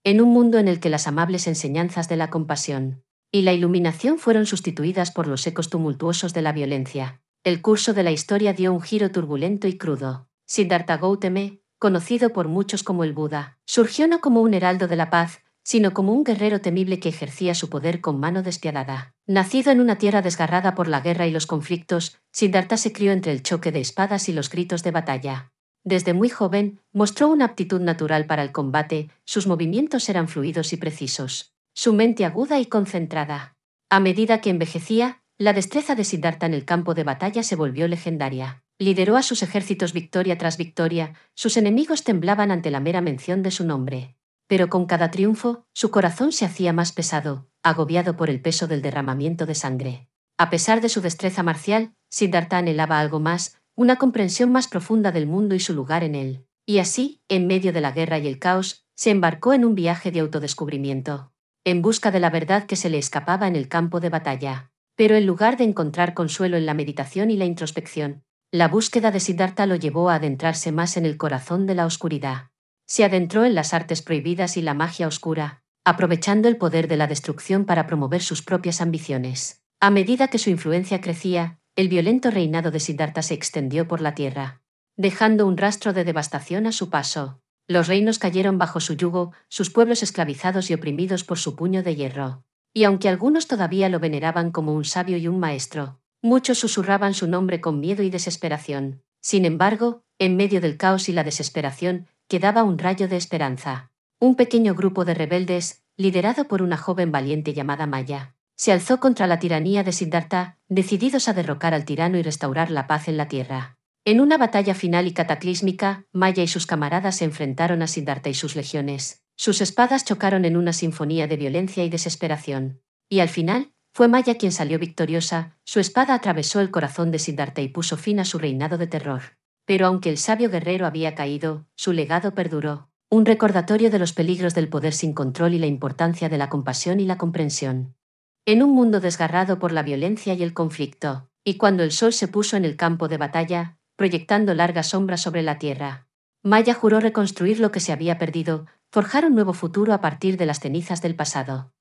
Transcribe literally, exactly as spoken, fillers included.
en un mundo en el que las amables enseñanzas de la compasión y la iluminación fueron sustituidas por los ecos tumultuosos de la violencia, el curso de la historia dio un giro turbulento y crudo. Siddhartha Gautama, conocido por muchos como el Buda, surgió no como un heraldo de la paz, sino como un guerrero temible que ejercía su poder con mano despiadada. Nacido en una tierra desgarrada por la guerra y los conflictos, Siddhartha se crió entre el choque de espadas y los gritos de batalla. Desde muy joven, mostró una aptitud natural para el combate, sus movimientos eran fluidos y precisos, su mente aguda y concentrada. A medida que envejecía, la destreza de Siddhartha en el campo de batalla se volvió legendaria. Lideró a sus ejércitos victoria tras victoria, sus enemigos temblaban ante la mera mención de su nombre. Pero con cada triunfo, su corazón se hacía más pesado, agobiado por el peso del derramamiento de sangre. A pesar de su destreza marcial, Siddhartha anhelaba algo más, una comprensión más profunda del mundo y su lugar en él. Y así, en medio de la guerra y el caos, se embarcó en un viaje de autodescubrimiento, en busca de la verdad que se le escapaba en el campo de batalla. Pero en lugar de encontrar consuelo en la meditación y la introspección, la búsqueda de Siddhartha lo llevó a adentrarse más en el corazón de la oscuridad. Se adentró en las artes prohibidas y la magia oscura, aprovechando el poder de la destrucción para promover sus propias ambiciones. A medida que su influencia crecía, el violento reinado de Siddhartha se extendió por la tierra, dejando un rastro de devastación a su paso. Los reinos cayeron bajo su yugo, sus pueblos esclavizados y oprimidos por su puño de hierro. Y aunque algunos todavía lo veneraban como un sabio y un maestro, muchos susurraban su nombre con miedo y desesperación. Sin embargo, en medio del caos y la desesperación, quedaba un rayo de esperanza. Un pequeño grupo de rebeldes, liderado por una joven valiente llamada Maya, se alzó contra la tiranía de Siddhartha, decididos a derrocar al tirano y restaurar la paz en la tierra. En una batalla final y cataclísmica, Maya y sus camaradas se enfrentaron a Siddhartha y sus legiones. Sus espadas chocaron en una sinfonía de violencia y desesperación. Y al final, fue Maya quien salió victoriosa, su espada atravesó el corazón de Siddhartha y puso fin a su reinado de terror. Pero aunque el sabio guerrero había caído, su legado perduró, un recordatorio de los peligros del poder sin control y la importancia de la compasión y la comprensión. En un mundo desgarrado por la violencia y el conflicto, y cuando el sol se puso en el campo de batalla, proyectando largas sombras sobre la tierra, Maya juró reconstruir lo que se había perdido, forjar un nuevo futuro a partir de las cenizas del pasado.